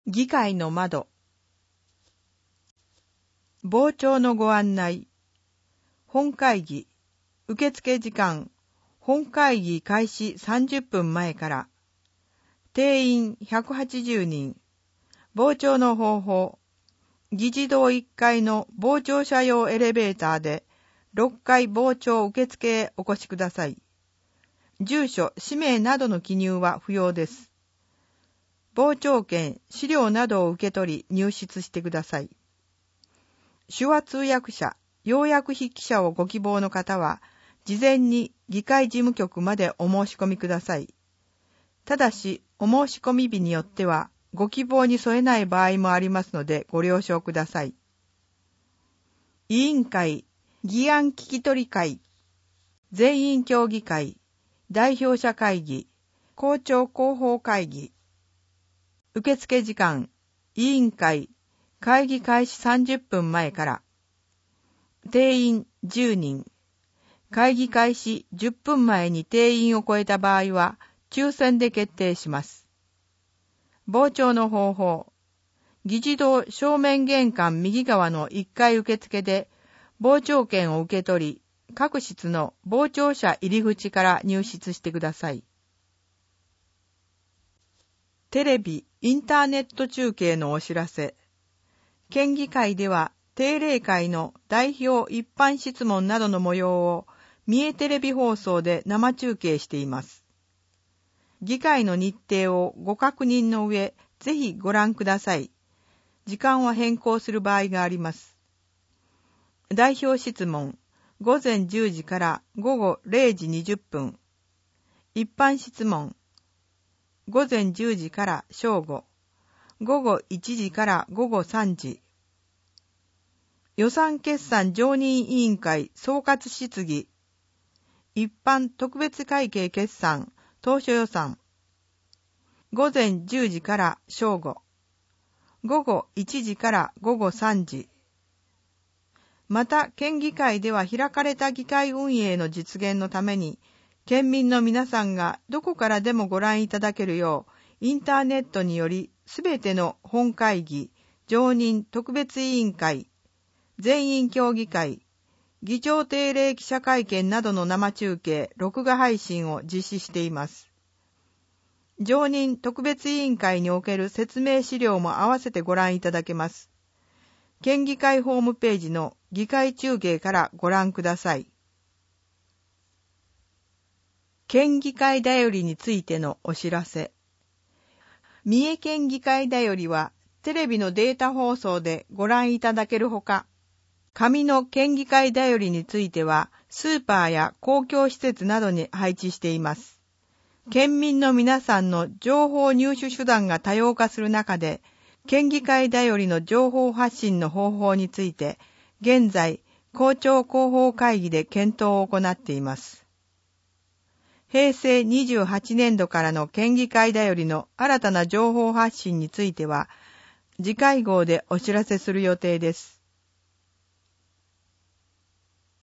議会の窓。傍聴のご案内。本会議。受付時間。本会議開始30分前から。定員180人。傍聴の方法。議事堂1階の傍聴者用エレベーターで6階傍聴受付へお越しください。住所、氏名などの記入は不要です。傍聴券、資料などを受け取り入室してください。手話通訳者、要約筆記者をご希望の方は、事前に議会事務局までお申し込みください。ただし、お申し込み日によっては、ご希望に添えない場合もありますのでご了承ください。委員会、議案聞き取り会、全員協議会、代表者会議、校長広報会議。受付時間、委員会、会議開始30分前から。定員10人。会議開始10分前に定員を超えた場合は、抽選で決定します。傍聴の方法。議事堂正面玄関右側の1階受付で、傍聴券を受け取り、各室の傍聴者入り口から入室してください。テレビ、インターネット中継のお知らせ。県議会では定例会の代表一般質問などの模様を三重テレビ放送で生中継しています。議会の日程をご確認の上、ぜひご覧ください。時間は変更する場合があります。代表質問、午前10時から午後0時20分。一般質問、午前10時から正午、午後1時から午後3時。予算決算常任委員会総括質疑。一般特別会計決算当初予算。午前10時から正午、午後1時から午後3時。また、県議会では開かれた議会運営の実現のために、県民の皆さんがどこからでもご覧いただけるよう、インターネットによりすべての本会議、常任特別委員会、全員協議会、議長定例記者会見などの生中継、録画配信を実施しています。常任特別委員会における説明資料も合わせてご覧いただけます。県議会ホームページの議会中継からご覧ください。県議会だよりについてのお知らせ。三重県議会だよりはテレビのデータ放送でご覧いただけるほか、紙の県議会だよりについてはスーパーや公共施設などに配置しています。県民の皆さんの情報入手手段が多様化する中で、県議会だよりの情報発信の方法について、現在、校長広報会議で検討を行っています。平成28年度からの県議会だよりの新たな情報発信については、次回号でお知らせする予定です。